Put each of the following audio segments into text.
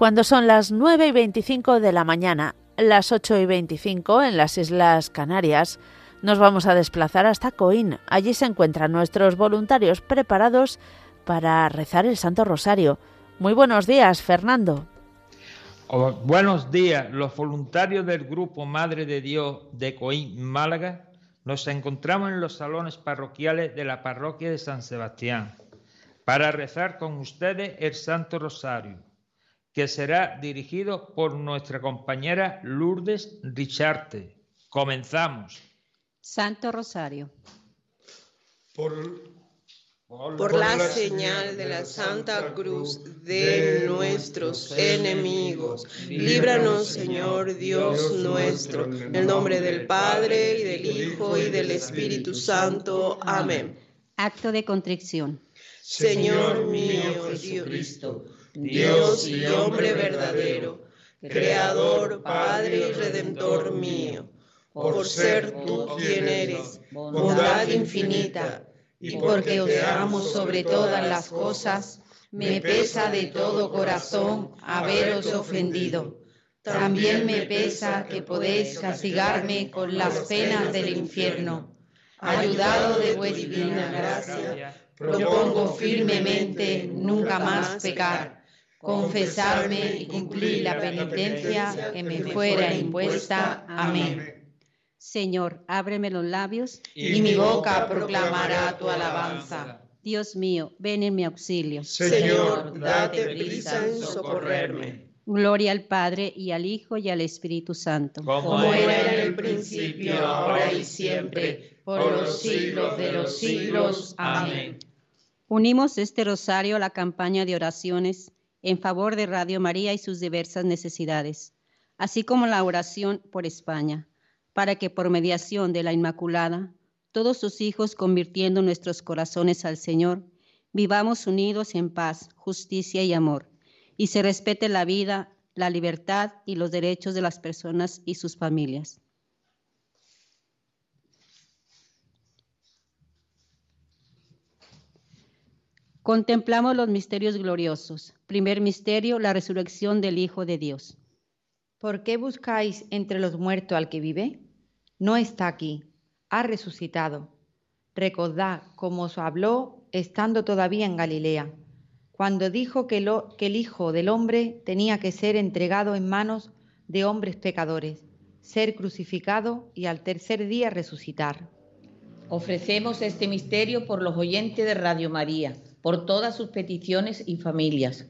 Cuando son las 9:25 de la mañana, las 8:25 en las Islas Canarias, nos vamos a desplazar hasta Coín. Allí se encuentran nuestros voluntarios preparados para rezar el Santo Rosario. Muy buenos días, Fernando. Buenos días. Los voluntarios del Grupo Madre de Dios de Coín, Málaga, nos encontramos en los salones parroquiales de la parroquia de San Sebastián para rezar con ustedes el Santo Rosario, que será dirigido por nuestra compañera Lourdes Richarte. Comenzamos. Santo Rosario. Por la señal de la Santa Cruz de nuestros enemigos, líbranos, Señor Dios nuestro, en el nombre del Padre, y del Hijo, y del Espíritu Santo. Amén. Acto de contrición. Señor mío Jesucristo, Dios y hombre verdadero, Creador, Padre y Redentor mío, por ser tú quien eres, bondad infinita, y porque os amo sobre todas las cosas, me pesa de todo corazón haberos ofendido. También me pesa que podéis castigarme con las penas del infierno. Ayudado de vuestra divina gracia, propongo firmemente nunca más pecar, confesarme y cumplir la penitencia que me fuera impuesta. Amén. Señor, ábreme los labios, y mi boca proclamará tu alabanza. Dios mío, ven en mi auxilio. Señor, date prisa en socorrerme. Gloria al Padre, y al Hijo, y al Espíritu Santo. Como era en el principio, ahora y siempre, por los siglos de los siglos. Amén. Unimos este rosario a la campaña de oraciones en favor de Radio María y sus diversas necesidades, así como la oración por España, para que por mediación de la Inmaculada, todos sus hijos, convirtiendo nuestros corazones al Señor, vivamos unidos en paz, justicia y amor, y se respete la vida, la libertad y los derechos de las personas y sus familias. Contemplamos los misterios gloriosos. Primer misterio, la resurrección del Hijo de Dios. ¿Por qué buscáis entre los muertos al que vive? No está aquí, ha resucitado. Recordad cómo os habló estando todavía en Galilea, cuando dijo que el Hijo del Hombre tenía que ser entregado en manos de hombres pecadores, ser crucificado y al tercer día resucitar. Ofrecemos este misterio por los oyentes de Radio María, por todas sus peticiones y familias.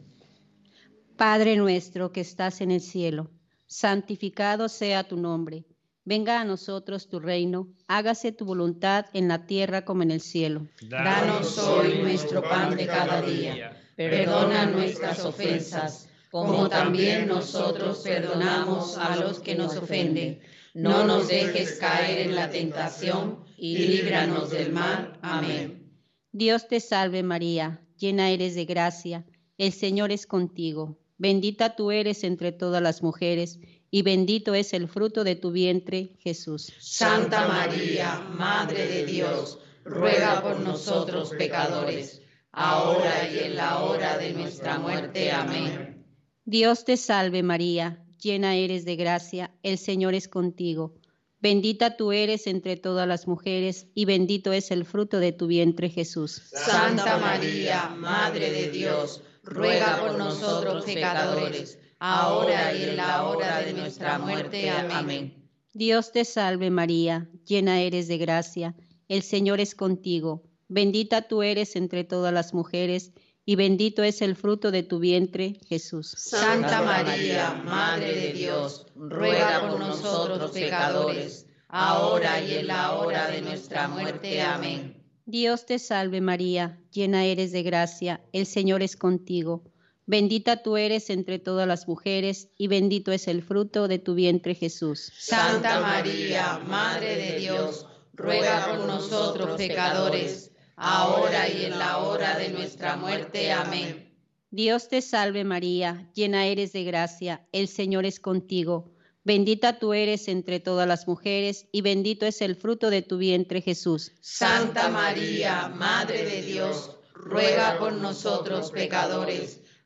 Padre nuestro que estás en el cielo, santificado sea tu nombre. Venga a nosotros tu reino, hágase tu voluntad en la tierra como en el cielo. Danos hoy nuestro pan de cada día. Perdona nuestras ofensas, como también nosotros perdonamos a los que nos ofenden. No nos dejes caer en la tentación y líbranos del mal. Amén. Dios te salve María, llena eres de gracia, el Señor es contigo. Bendita tú eres entre todas las mujeres, y bendito es el fruto de tu vientre, Jesús. Santa María, Madre de Dios, ruega por nosotros pecadores, ahora y en la hora de nuestra muerte. Amén. Dios te salve María, llena eres de gracia, el Señor es contigo. Bendita tú eres entre todas las mujeres, y bendito es el fruto de tu vientre, Jesús. Santa María, Madre de Dios, ruega por nosotros pecadores, ahora y en la hora de nuestra muerte. Amén. Dios te salve María, llena eres de gracia, el Señor es contigo. Bendita tú eres entre todas las mujeres, y bendito es el fruto de tu vientre, Jesús. Santa María, Madre de Dios, ruega por nosotros pecadores, ahora y en la hora de nuestra muerte. Amén. Dios te salve María, llena eres de gracia, el Señor es contigo. Bendita tú eres entre todas las mujeres, y bendito es el fruto de tu vientre, Jesús. Santa María, Madre de Dios, ruega por nosotros pecadores, ahora y en la hora de nuestra muerte. Amén. Dios te salve María, llena eres de gracia, el Señor es contigo. Bendita tú eres entre todas las mujeres, y bendito es el fruto de tu vientre, Jesús. Santa María, Madre de Dios, ruega por nosotros pecadores,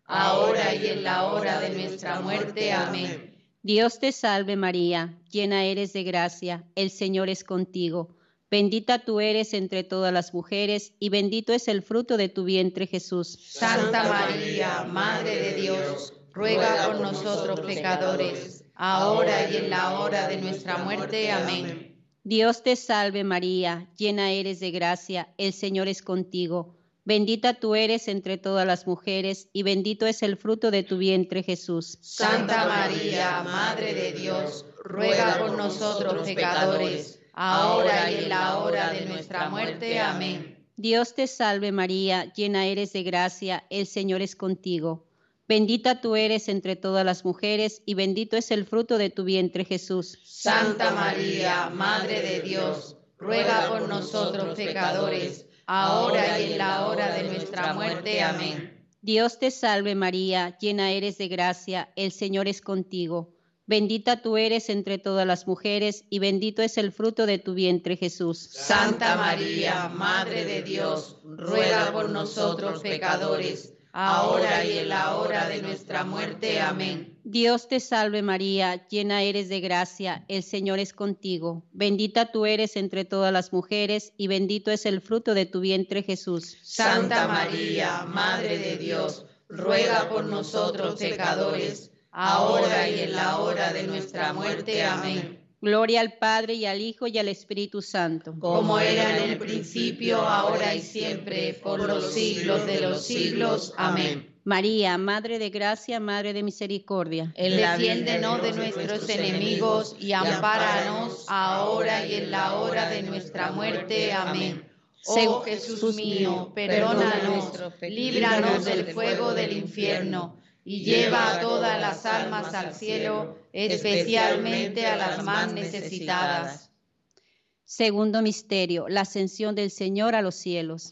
ahora y en la hora de nuestra muerte. Amén. Dios te salve María, llena eres de gracia, el Señor es contigo. Bendita tú eres entre todas las mujeres, y bendito es el fruto de tu vientre, Jesús. Santa María, Madre de Dios, ruega por nosotros pecadores, ahora y en la hora de nuestra muerte. Amén. Dios te salve María, llena eres de gracia, el Señor es contigo. Bendita tú eres entre todas las mujeres, y bendito es el fruto de tu vientre, Jesús. Santa María, Madre de Dios, ruega por nosotros pecadores, ahora y en la hora de nuestra muerte. Amén. Dios te salve María, llena eres de gracia, el Señor es contigo. Bendita tú eres entre todas las mujeres, y bendito es el fruto de tu vientre, Jesús. Santa María, Madre de Dios, ruega por nosotros pecadores, ahora y en la hora de nuestra muerte. Amén. Dios te salve María, llena eres de gracia, el Señor es contigo. Bendita tú eres entre todas las mujeres, y bendito es el fruto de tu vientre, Jesús. Santa María, Madre de Dios, ruega por nosotros pecadores, ahora y en la hora de nuestra muerte. Amén. Dios te salve María, llena eres de gracia, el Señor es contigo. Bendita tú eres entre todas las mujeres, y bendito es el fruto de tu vientre, Jesús. Santa María, Madre de Dios, ruega por nosotros pecadores, ahora y en la hora de nuestra muerte. Amén. Gloria al Padre, y al Hijo, y al Espíritu Santo. Como era en el principio, ahora y siempre, por los siglos de los siglos. Amén. María, Madre de gracia, Madre de misericordia. Defiéndenos de nuestros enemigos y ampáranos ahora y en la hora de nuestra muerte. Amén. Oh Jesús mío, perdónanos, líbranos del fuego del infierno y lleva a todas las almas al cielo, especialmente a las más necesitadas. Segundo misterio, la ascensión del Señor a los cielos.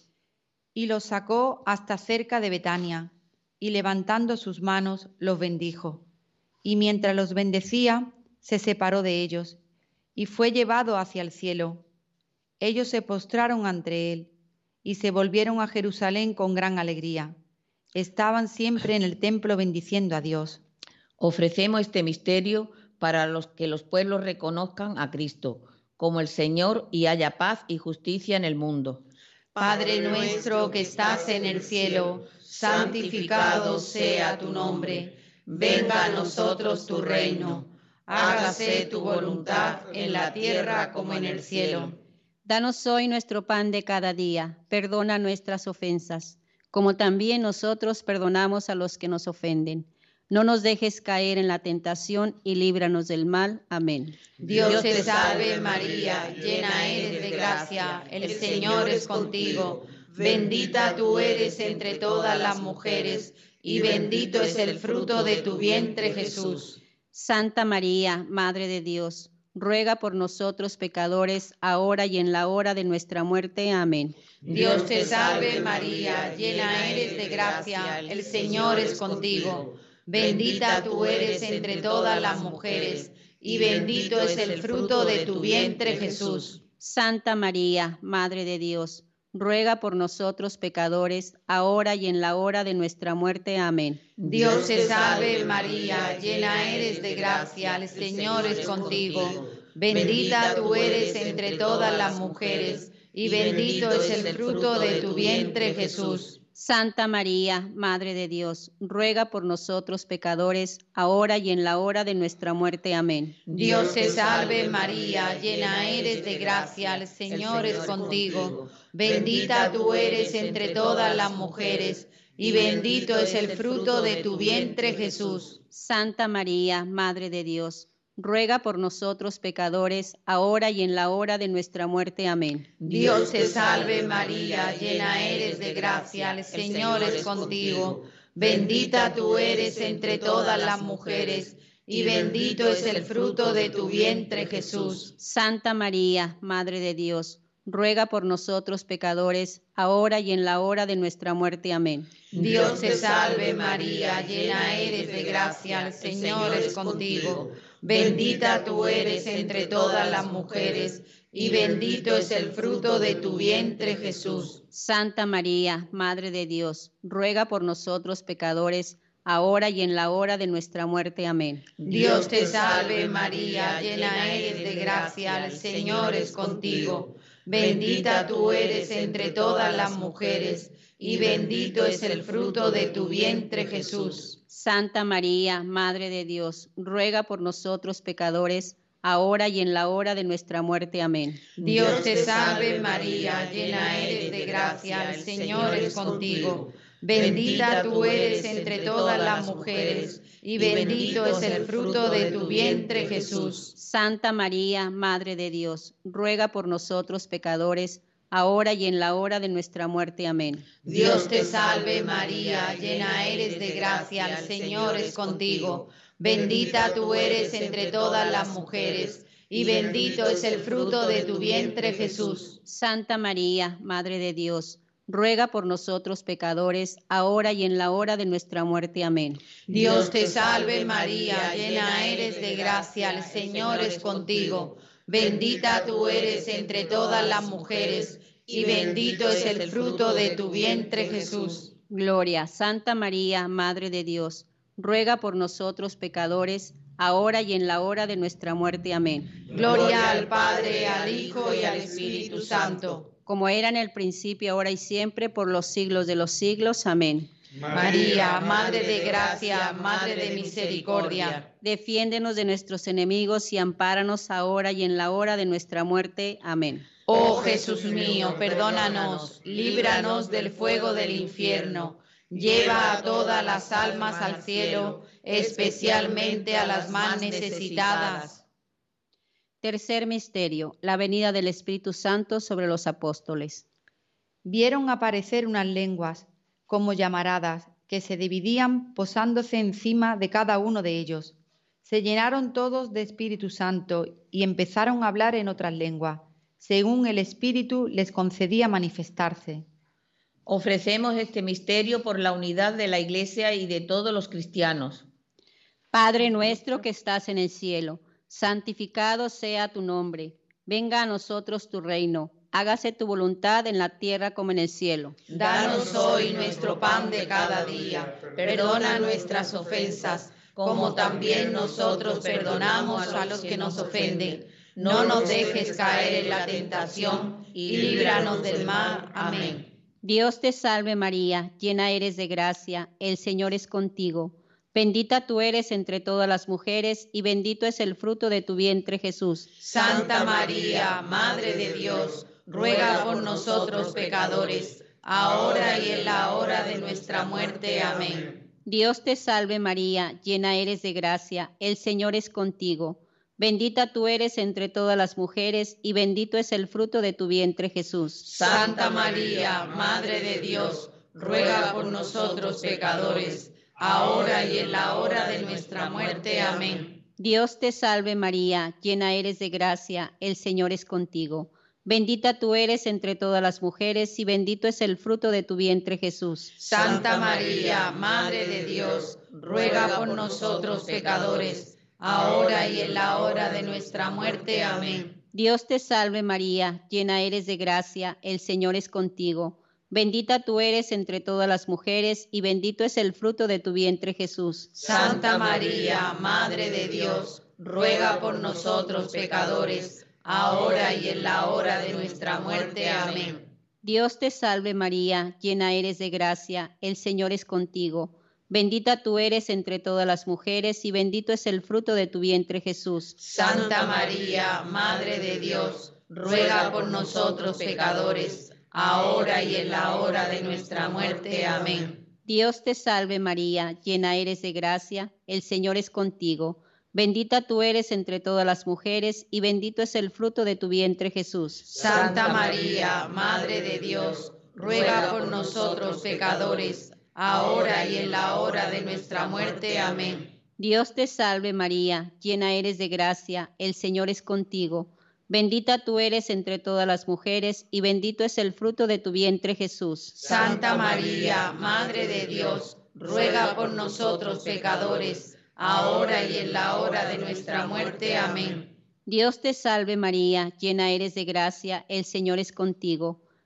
Y los sacó hasta cerca de Betania, y levantando sus manos los bendijo. Y mientras los bendecía, se separó de ellos, y fue llevado hacia el cielo. Ellos se postraron ante él, y se volvieron a Jerusalén con gran alegría. Estaban siempre en el templo bendiciendo a Dios. Ofrecemos este misterio para que los pueblos reconozcan a Cristo como el Señor y haya paz y justicia en el mundo. Padre nuestro que estás en el cielo, santificado sea tu nombre. Venga a nosotros tu reino. Hágase tu voluntad en la tierra como en el cielo. Danos hoy nuestro pan de cada día. Perdona nuestras ofensas, como también nosotros perdonamos a los que nos ofenden. No nos dejes caer en la tentación y líbranos del mal. Amén. Dios te salve María, llena eres de gracia, el Señor es contigo. Bendita tú eres entre todas las mujeres, y bendito es el fruto de tu vientre, Jesús. Santa María, Madre de Dios, ruega por nosotros pecadores, ahora y en la hora de nuestra muerte. Amén. Dios te salve María, llena eres de gracia, el Señor es contigo. Bendita tú eres entre todas las mujeres, y bendito es el fruto de tu vientre, Jesús. Santa María, Madre de Dios, ruega por nosotros pecadores, ahora y en la hora de nuestra muerte. Amén. Dios te salve María, llena eres de gracia, el Señor es contigo. Bendita tú eres entre todas las mujeres, y bendito es el fruto de tu vientre, Jesús. Santa María, Madre de Dios, ruega por nosotros pecadores, ahora y en la hora de nuestra muerte. Amén. Dios te salve María, llena eres de gracia, el Señor es contigo. Bendita tú eres entre todas las mujeres, y bendito es el fruto de tu vientre, Jesús. Santa María, Madre de Dios, ruega por nosotros pecadores, ahora y en la hora de nuestra muerte. Amén. Dios te salve María, llena eres de gracia, el Señor es contigo. Bendita tú eres entre todas las mujeres, y bendito es el fruto de tu vientre, Jesús. Santa María, Madre de Dios, ruega por nosotros pecadores, ahora y en la hora de nuestra muerte. Amén. Dios te salve María, llena eres de gracia, el Señor es contigo. Bendita tú eres entre todas las mujeres, y bendito es el fruto de tu vientre, Jesús. Santa María, Madre de Dios, ruega por nosotros pecadores, ahora y en la hora de nuestra muerte. Amén. Dios te salve María, llena eres de gracia, el Señor es contigo. Bendita tú eres entre todas las mujeres, y bendito es el fruto de tu vientre, Jesús. Santa María, Madre de Dios, ruega por nosotros pecadores, ahora y en la hora de nuestra muerte. Amén. Dios te salve María, llena eres de gracia, el Señor es contigo. Bendita tú eres entre todas las mujeres, y bendito es el fruto de tu vientre, Jesús. Santa María, Madre de Dios, ruega por nosotros pecadores, ahora y en la hora de nuestra muerte. Amén. Dios te salve María, llena eres de gracia, el Señor es contigo. Bendita tú eres entre todas las mujeres, y bendito es el fruto de tu vientre, Jesús. Santa María, Madre de Dios, ruega por nosotros pecadores, ahora y en la hora de nuestra muerte. Amén. Dios te salve María, llena eres de gracia, el Señor es contigo. Bendita tú eres entre todas las mujeres, y bendito es el fruto de tu vientre, Jesús. Gloria, Santa María, Madre de Dios, ruega por nosotros pecadores, ahora y en la hora de nuestra muerte. Amén. Gloria al Padre, al Hijo y al Espíritu Santo. Como era en el principio, ahora y siempre, por los siglos de los siglos. Amén. María, Madre de gracia, Madre de misericordia, defiéndenos de nuestros enemigos y ampáranos ahora y en la hora de nuestra muerte. Amén. Oh Jesús mío, perdónanos, líbranos del fuego del infierno, lleva a todas las almas al cielo, especialmente a las más necesitadas. Tercer misterio, la venida del Espíritu Santo sobre los apóstoles. Vieron aparecer unas lenguas, como llamaradas, que se dividían posándose encima de cada uno de ellos. Se llenaron todos de Espíritu Santo y empezaron a hablar en otras lenguas, según el Espíritu les concedía manifestarse. Ofrecemos este misterio por la unidad de la Iglesia y de todos los cristianos. Padre nuestro que estás en el cielo, santificado sea tu nombre. Venga a nosotros tu reino. Hágase tu voluntad en la tierra como en el cielo. Danos hoy nuestro pan de cada día. Perdona nuestras ofensas, como también nosotros perdonamos a los que nos ofenden. No nos dejes caer en la tentación y líbranos del mal. Amén. Dios te salve María, llena eres de gracia, el Señor es contigo. Bendita tú eres entre todas las mujeres y bendito es el fruto de tu vientre, Jesús. Santa María, Madre de Dios, ruega por nosotros pecadores, ahora y en la hora de nuestra muerte. Amén. Dios te salve María, llena eres de gracia, el Señor es contigo. Bendita tú eres entre todas las mujeres y bendito es el fruto de tu vientre, Jesús. Santa María, Madre de Dios, ruega por nosotros pecadores, ahora y en la hora de nuestra muerte. Amén. Dios te salve María, llena eres de gracia, el Señor es contigo. Bendita tú eres entre todas las mujeres y bendito es el fruto de tu vientre, Jesús. Santa María, Madre de Dios, ruega por nosotros pecadores, ahora y en la hora de nuestra muerte. Amén. Dios te salve María, llena eres de gracia, el Señor es contigo. Bendita tú eres entre todas las mujeres y bendito es el fruto de tu vientre, Jesús. Santa María, Madre de Dios, ruega por nosotros pecadores, ahora y en la hora de nuestra muerte. Amén. Dios te salve María, llena eres de gracia, el Señor es contigo. Bendita tú eres entre todas las mujeres y bendito es el fruto de tu vientre, Jesús. Santa María, Madre de Dios, ruega por nosotros pecadores, ahora y en la hora de nuestra muerte. Amén. Dios te salve María, llena eres de gracia, el Señor es contigo. Bendita tú eres entre todas las mujeres y bendito es el fruto de tu vientre, Jesús. Santa María, Madre de Dios, ruega por nosotros pecadores, ahora y en la hora de nuestra muerte. Amén. Dios te salve María, llena eres de gracia, el Señor es contigo. Bendita tú eres entre todas las mujeres y bendito es el fruto de tu vientre, Jesús. Santa María, Madre de Dios, ruega por nosotros pecadores, ahora y en la hora de nuestra muerte. Amén. Dios te salve María, llena eres de gracia, el Señor es contigo.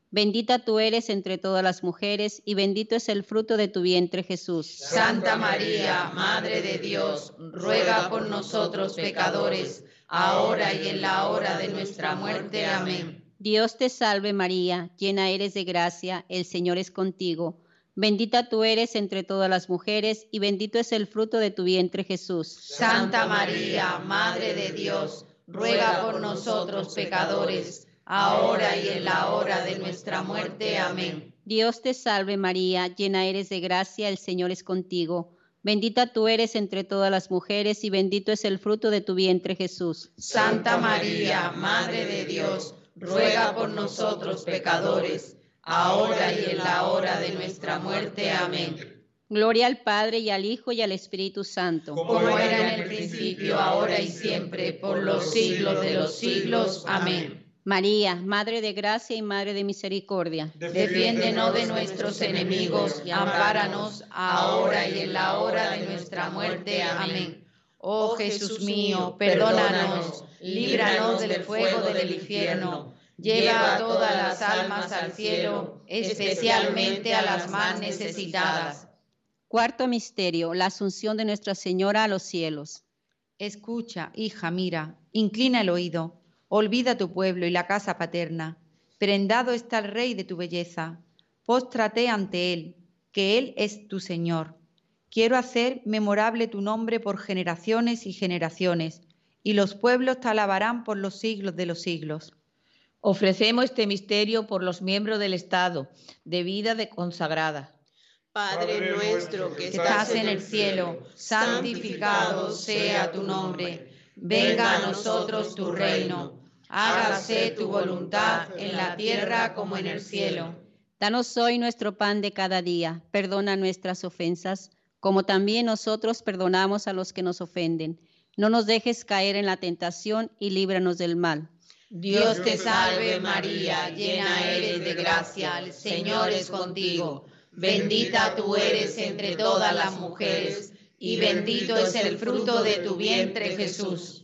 Bendita tú eres entre todas las mujeres, y bendito es el fruto de tu vientre, Jesús. Santa María, Madre de Dios, ruega por nosotros pecadores, ahora y en la hora de nuestra muerte. Amén. Dios te salve María, llena eres de gracia, el Señor es contigo. Bendita tú eres entre todas las mujeres, y bendito es el fruto de tu vientre, Jesús. Santa María, Madre de Dios, ruega por nosotros pecadores, ahora y en la hora de nuestra muerte. Amén. Dios te salve María, llena eres de gracia, el Señor es contigo. Bendita tú eres entre todas las mujeres, y bendito es el fruto de tu vientre, Jesús. Santa María, Madre de Dios, ruega por nosotros pecadores, ahora y en la hora de nuestra muerte. Amén. Gloria al Padre, y al Hijo, y al Espíritu Santo. Como era en el principio, ahora y siempre, por los siglos de los siglos. Amén. María, Madre de gracia y Madre de misericordia, defiéndenos de nuestros enemigos y ampáranos ahora y en la hora de nuestra muerte. Amén. Oh Jesús mío, perdónanos, líbranos del fuego del infierno, lleva a todas las almas al cielo, especialmente a las más necesitadas. Cuarto misterio, la asunción de Nuestra Señora a los cielos. Escucha, hija, mira, inclina el oído. Olvida tu pueblo y la casa paterna. Prendado está el Rey de tu belleza. Póstrate ante Él, que Él es tu Señor. Quiero hacer memorable tu nombre por generaciones y generaciones, y los pueblos te alabarán por los siglos de los siglos. Ofrecemos este misterio por los miembros del Estado, de vida consagrada. Padre nuestro que estás en el cielo, santificado sea tu nombre. Venga a nosotros tu reino. Hágase tu voluntad en la tierra como en el cielo. Danos hoy nuestro pan de cada día. Perdona nuestras ofensas, como también nosotros perdonamos a los que nos ofenden. No nos dejes caer en la tentación y líbranos del mal. Dios te salve María, llena eres de gracia, el Señor es contigo. Bendita tú eres entre todas las mujeres, y bendito es el fruto de tu vientre, Jesús.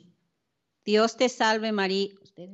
Dios te salve María.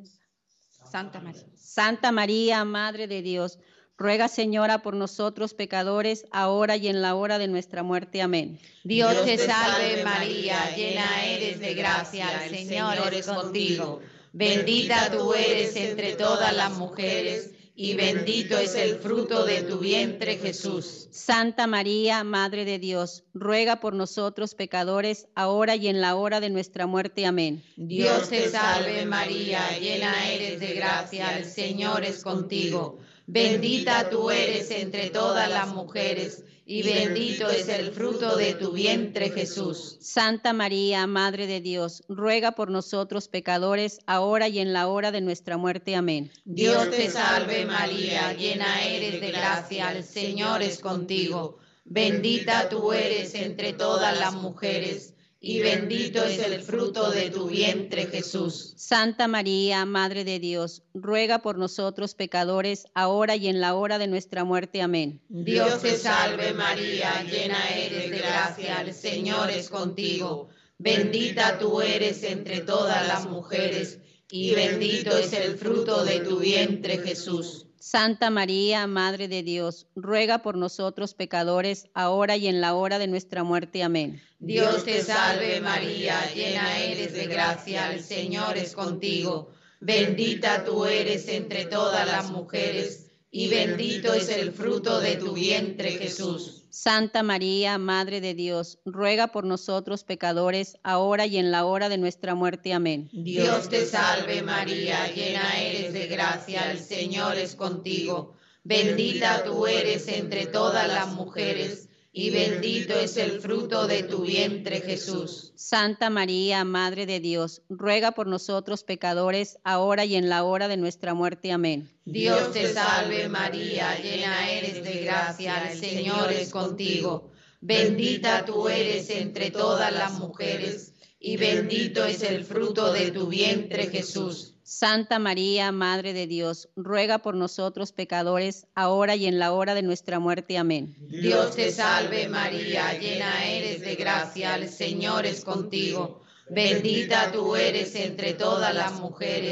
Santa María. Santa María, Madre de Dios, ruega, Señora, por nosotros pecadores, ahora y en la hora de nuestra muerte. Amén. Dios te salve María, llena eres de gracia, el Señor es contigo. Bendita tú eres entre todas las mujeres, y bendito es el fruto de tu vientre, Jesús. Santa María, Madre de Dios, ruega por nosotros pecadores, ahora y en la hora de nuestra muerte. Amén. Dios te salve María, llena eres de gracia, el Señor es contigo. Bendita tú eres entre todas las mujeres, y bendito es el fruto de tu vientre, Jesús. Santa María, Madre de Dios, ruega por nosotros pecadores, ahora y en la hora de nuestra muerte. Amén. Dios te salve María, llena eres de gracia, el Señor es contigo. Bendita tú eres entre todas las mujeres, y bendito es el fruto de tu vientre, Jesús. Santa María, Madre de Dios, ruega por nosotros pecadores, ahora y en la hora de nuestra muerte. Amén. Dios te salve María, llena eres de gracia, el Señor es contigo. Bendita tú eres entre todas las mujeres, y bendito es el fruto de tu vientre, Jesús. Santa María, Madre de Dios, ruega por nosotros pecadores, ahora y en la hora de nuestra muerte. Amén. Dios te salve María, llena eres de gracia, el Señor es contigo. Bendita tú eres entre todas las mujeres, y bendito es el fruto de tu vientre, Jesús. Santa María, Madre de Dios, ruega por nosotros pecadores, ahora y en la hora de nuestra muerte. Amén. Dios te salve María, llena eres de gracia, el Señor es contigo. Bendita tú eres entre todas las mujeres, y bendito es el fruto de tu vientre, Jesús. Santa María, Madre de Dios, ruega por nosotros pecadores, ahora y en la hora de nuestra muerte. Amén. Dios te salve María, llena eres de gracia, el Señor es contigo. Bendita tú eres entre todas las mujeres, y bendito es el fruto de tu vientre, Jesús. Santa María, Madre de Dios, ruega por nosotros pecadores, ahora y en la hora de nuestra muerte. Amén. Dios te salve María, llena eres de gracia, el Señor es contigo. Bendita tú eres entre todas las mujeres,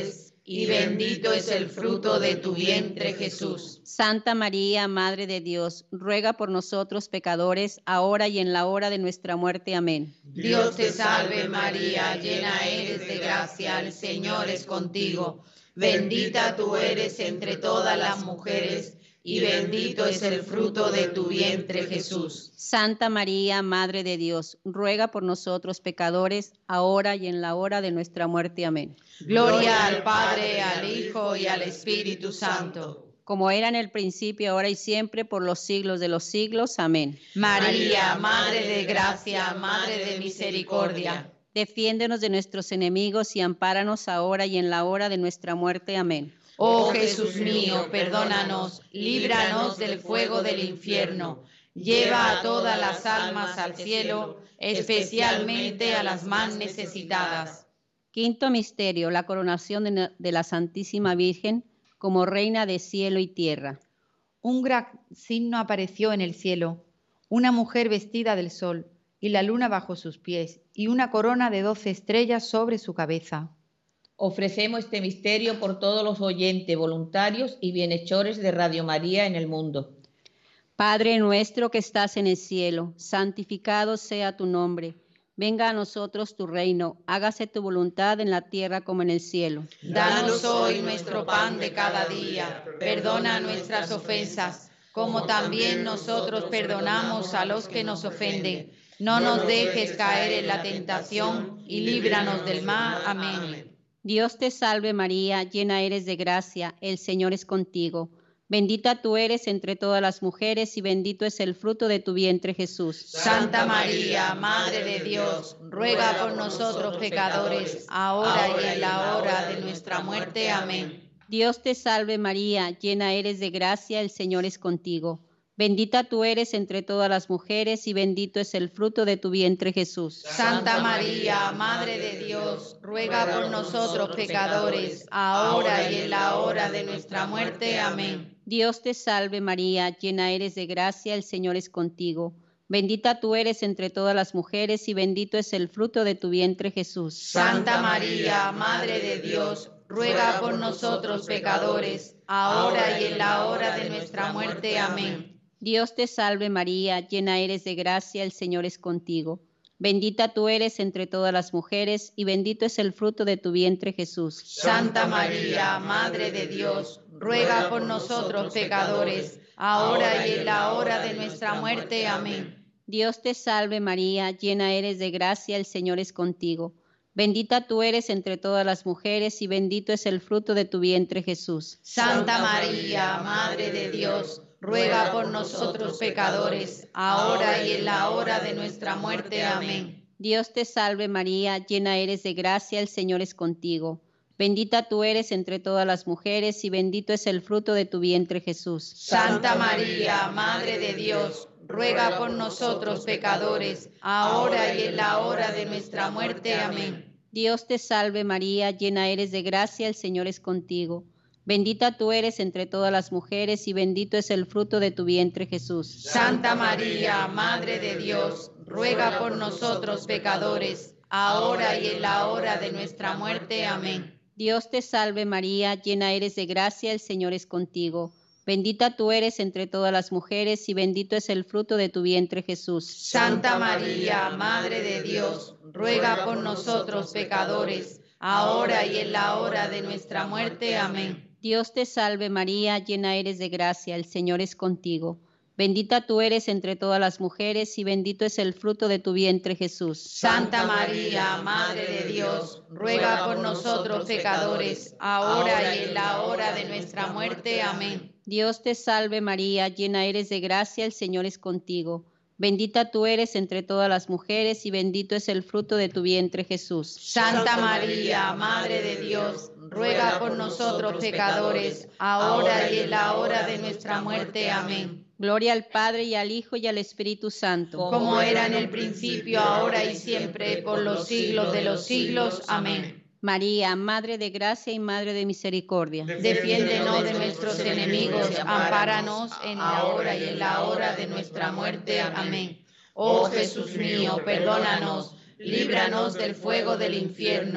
y bendito es el fruto de tu vientre, Jesús. Santa María, Madre de Dios, ruega por nosotros pecadores, ahora y en la hora de nuestra muerte. Amén. Dios te salve María, llena eres de gracia, el Señor es contigo. Bendita tú eres entre todas las mujeres, y bendito es el fruto de tu vientre, Jesús. Santa María, Madre de Dios, ruega por nosotros pecadores, ahora y en la hora de nuestra muerte. Amén. Gloria al Padre, al Hijo y al Espíritu Santo. Como era en el principio, ahora y siempre, por los siglos de los siglos. Amén. María, Madre de gracia, Madre de misericordia. Defiéndenos de nuestros enemigos y ampáranos ahora y en la hora de nuestra muerte. Amén. Oh Jesús mío, perdónanos, líbranos del fuego del infierno. Lleva a todas las almas al cielo, especialmente a las más necesitadas. Quinto misterio, la coronación de la Santísima Virgen como Reina de cielo y tierra. Un gran signo apareció en el cielo, una mujer vestida del sol, y la luna bajo sus pies, y una corona de 12 estrellas sobre su cabeza. Ofrecemos este misterio por todos los oyentes, voluntarios y bienhechores de Radio María en el mundo. Padre nuestro que estás en el cielo, santificado sea tu nombre. Venga a nosotros tu reino, hágase tu voluntad en la tierra como en el cielo. Danos hoy nuestro pan de cada día, perdona nuestras ofensas, como también nosotros perdonamos a los que nos ofenden. No nos dejes caer en la tentación y líbranos del mal. Amén. Dios te salve María, llena eres de gracia, el Señor es contigo. Bendita tú eres entre todas las mujeres y bendito es el fruto de tu vientre, Jesús. Santa María, Madre de Dios, ruega por nosotros pecadores, ahora y en la hora de nuestra muerte. Amén. Dios te salve María, llena eres de gracia, el Señor es contigo. Bendita tú eres entre todas las mujeres y bendito es el fruto de tu vientre, Jesús. Santa María, Madre de Dios, ruega por nosotros pecadores, ahora y en la hora de nuestra muerte. Amén. Dios te salve María, llena eres de gracia, el Señor es contigo. Bendita tú eres entre todas las mujeres y bendito es el fruto de tu vientre, Jesús. Santa María, Madre de Dios, ruega por nosotros pecadores, ahora y en la hora de nuestra muerte. Amén. Dios te salve María, llena eres de gracia, el Señor es contigo. Bendita tú eres entre todas las mujeres y bendito es el fruto de tu vientre, Jesús. Santa María, Madre de Dios, ruega por nosotros pecadores, ahora y en la hora de nuestra muerte. Amén. Dios te salve María, llena eres de gracia, el Señor es contigo. Bendita tú eres entre todas las mujeres y bendito es el fruto de tu vientre, Jesús. Santa María, Madre de Dios, ruega por nosotros pecadores, ahora y en la hora de nuestra muerte. Amén. Dios te salve María, llena eres de gracia, el Señor es contigo. Bendita tú eres entre todas las mujeres y bendito es el fruto de tu vientre, Jesús. Santa María, Madre de Dios, ruega por nosotros pecadores, ahora y en la hora de nuestra muerte. Amén. Dios te salve María, llena eres de gracia, el Señor es contigo. Bendita tú eres entre todas las mujeres y bendito es el fruto de tu vientre, Jesús. Santa María, Madre de Dios, ruega por nosotros pecadores, ahora y en la hora de nuestra muerte. Amén. Dios te salve María, llena eres de gracia, el Señor es contigo. Bendita tú eres entre todas las mujeres y bendito es el fruto de tu vientre, Jesús. Santa María, Madre de Dios, ruega por nosotros pecadores, ahora y en la hora de nuestra muerte. Amén. Dios te salve María, llena eres de gracia, el Señor es contigo. Bendita tú eres entre todas las mujeres y bendito es el fruto de tu vientre, Jesús. Santa María, Madre de Dios, ruega por nosotros pecadores, ahora y en la hora de nuestra muerte. Amén. Dios te salve María, llena eres de gracia, el Señor es contigo. Bendita tú eres entre todas las mujeres y bendito es el fruto de tu vientre, Jesús. Santa María, Madre de Dios, ruega por nosotros pecadores, ahora y en la hora de nuestra muerte. Amén. Gloria al Padre y al Hijo y al Espíritu Santo. Como era en el principio, ahora y siempre, por los siglos de los siglos. Amén. María, Madre de gracia y Madre de misericordia. Defiéndenos de nuestros enemigos, ampáranos en la hora y en la hora de nuestra muerte. Amén. Oh Jesús mío, perdónanos, líbranos del fuego del infierno,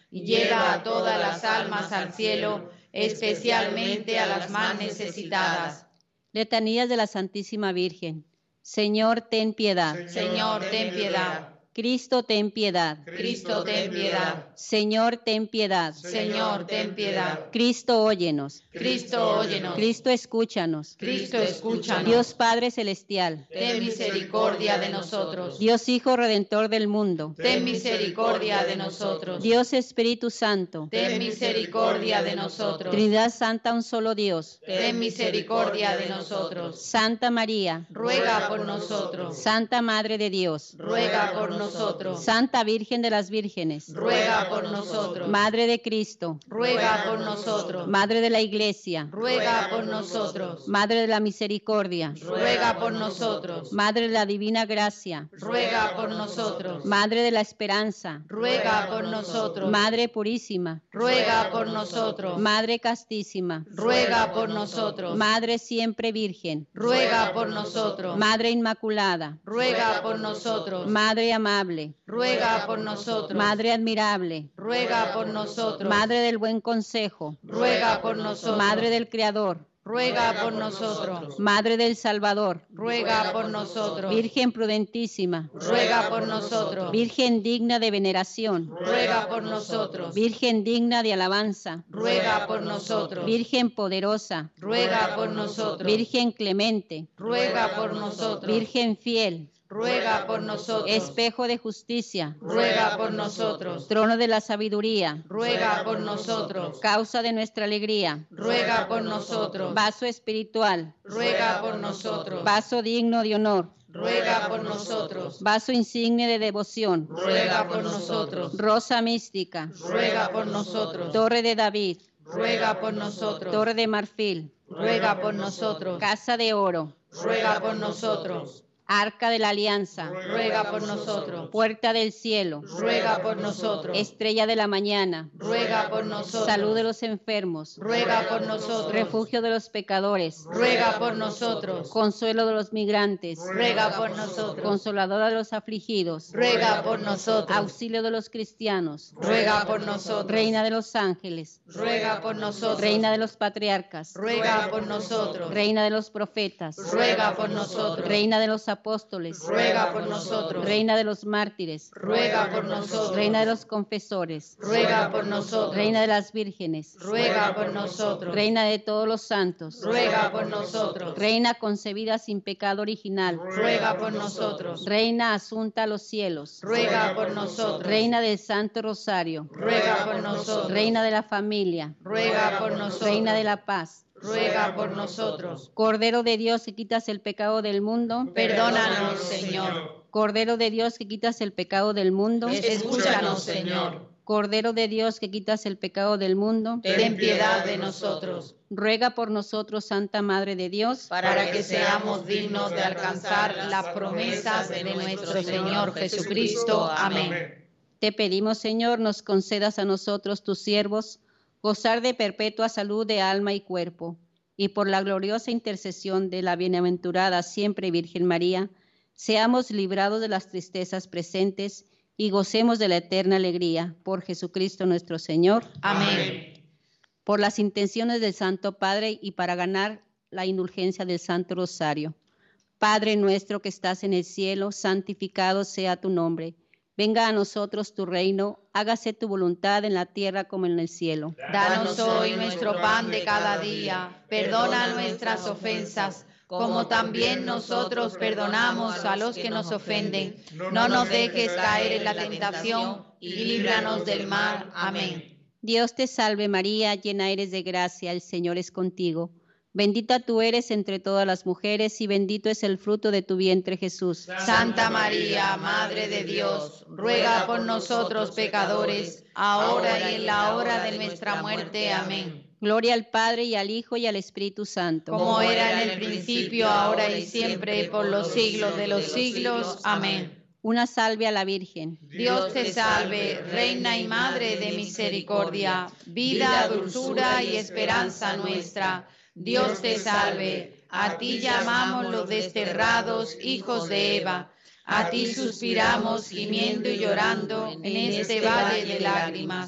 y lleva a todas las almas al cielo, especialmente a las más necesitadas. Letanías de la Santísima Virgen. Señor, ten piedad. Señor, ten piedad. Cristo, ten piedad. Cristo, ten piedad. Señor, ten piedad. Señor, ten piedad. Cristo, óyenos. Cristo, óyenos. Cristo, escúchanos. Cristo, escúchanos. Dios Padre Celestial. Ten misericordia de nosotros. Dios Hijo Redentor del mundo. Ten misericordia de nosotros. Dios Espíritu Santo. Ten misericordia de nosotros. Trinidad Santa, un solo Dios. Ten misericordia de nosotros. Santa María. Ruega por nosotros. Santa Madre de Dios. Ruega por nosotros. Santa Virgen de las Vírgenes. Ruega por nosotros. Madre de Cristo. Ruega por nosotros. Madre de la Iglesia. Ruega por nosotros. Madre de la Misericordia. Ruega por nosotros. Madre de la Divina Gracia. Ruega por nosotros. Madre de la Esperanza. Ruega por nosotros. Madre Purísima. Ruega por nosotros. Madre Castísima. Ruega por nosotros. Madre Siempre Virgen. Ruega por nosotros. Madre Inmaculada. Ruega por nosotros. Madre Amable. Ruega por nosotros. Madre Admirable. Ruega por nosotros. Madre del Buen Consejo. Ruega por nosotros. Madre del Creador. Ruega por nosotros. Madre del Salvador. Ruega por nosotros. Virgen prudentísima. Ruega por nosotros. Virgen digna de veneración. Ruega por nosotros. Virgen digna de alabanza. Ruega por nosotros. Virgen poderosa. Ruega por nosotros. Virgen clemente. Ruega por nosotros. Virgen fiel. Ruega por nosotros. Espejo de justicia. Ruega por nosotros. Trono de la sabiduría. Ruega por nosotros. Causa de nuestra alegría. Ruega por nosotros. Vaso espiritual. Ruega por nosotros. Vaso digno de honor. Ruega por nosotros. Vaso insigne de devoción. Ruega por nosotros. Rosa mística. Ruega por nosotros. Torre de David. Ruega por nosotros. Torre de marfil. Ruega por nosotros. Casa de oro. Ruega por nosotros. Arca de la Alianza. Ruega por nosotros. Puerta del cielo. Ruega por nosotros. Estrella de la mañana. Ruega por nosotros. Salud de los enfermos. Ruega por nosotros. Refugio de los pecadores. Ruega por nosotros. Consuelo de los migrantes. Ruega por nosotros. Consoladora de los afligidos. Ruega por nosotros. Auxilio de los cristianos. Ruega por nosotros. Reina de los ángeles. Ruega por nosotros. Reina de los patriarcas. Ruega por nosotros. Reina de los profetas. Ruega por nosotros. Reina de los apóstoles. Ruega por nosotros. Reina de los mártires. Ruega por nosotros. Reina de los confesores. Ruega por nosotros. Reina de las vírgenes. Ruega por nosotros. Reina de todos los santos. Ruega por nosotros. Reina concebida sin pecado original. Ruega por nosotros. Reina asunta a los cielos. Ruega por nosotros. Reina del Santo Rosario. Ruega por nosotros. Reina de la familia. Ruega por nosotros. Reina de la paz. Ruega por nosotros. Cordero de Dios que quitas el pecado del mundo. Perdónanos, Señor. Cordero de Dios que quitas el pecado del mundo. Escúchanos, Señor. Cordero de Dios que quitas el pecado del mundo. Ten piedad de nosotros. Ruega por nosotros, Santa Madre de Dios, para que seamos dignos de alcanzar las promesas de nuestro Señor Jesucristo. Amén. Te pedimos, Señor, nos concedas a nosotros, tus siervos, gozar de perpetua salud de alma y cuerpo, y por la gloriosa intercesión de la bienaventurada siempre Virgen María, seamos librados de las tristezas presentes y gocemos de la eterna alegría. Por Jesucristo nuestro Señor. Amén. Por las intenciones del Santo Padre y para ganar la indulgencia del Santo Rosario. Padre nuestro que estás en el cielo, santificado sea tu nombre. Venga a nosotros tu reino, hágase tu voluntad en la tierra como en el cielo. Danos hoy nuestro pan de cada día, perdona nuestras ofensas, como también nosotros perdonamos a los que nos ofenden. No nos dejes caer en la tentación y líbranos del mal. Amén. Dios te salve María, llena eres de gracia, el Señor es contigo. Bendita tú eres entre todas las mujeres y bendito es el fruto de tu vientre, Jesús. Santa María, Madre de Dios, ruega por nosotros pecadores, ahora y en la hora de nuestra muerte. Amén. Gloria al Padre y al Hijo y al Espíritu Santo. Como era en el principio, ahora y siempre, por los siglos de los siglos. Amén. Una salve a la Virgen. Dios te salve, Reina y Madre de misericordia, vida, dulzura y esperanza nuestra. Dios te salve, a ti llamamos los desterrados hijos de Eva, a ti suspiramos gimiendo y llorando en este valle de lágrimas.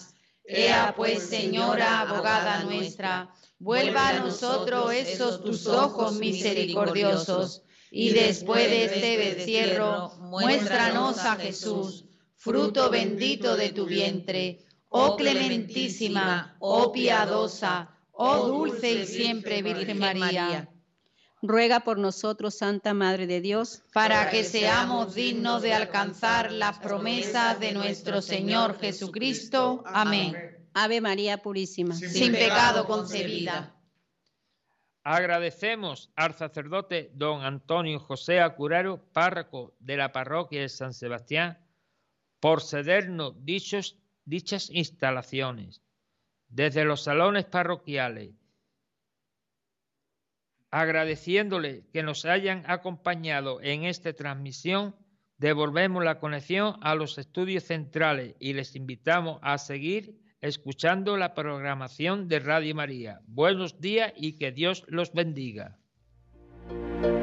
Ea pues, Señora, abogada nuestra, vuelva a nosotros esos tus ojos misericordiosos, y después de este destierro, muéstranos a Jesús, fruto bendito de tu vientre. Oh clementísima, oh piadosa, oh dulce y siempre Virgen María. Ruega por nosotros, Santa Madre de Dios, para que seamos dignos de alcanzar las promesas de nuestro Señor Jesucristo. Amén. Ave María Purísima, Sin pecado concebida. Agradecemos al sacerdote don Antonio José Acuraro, párroco de la parroquia de San Sebastián, por cedernos dichas instalaciones. Desde los salones parroquiales, agradeciéndole que nos hayan acompañado en esta transmisión, devolvemos la conexión a los estudios centrales y les invitamos a seguir escuchando la programación de Radio María. Buenos días y que Dios los bendiga.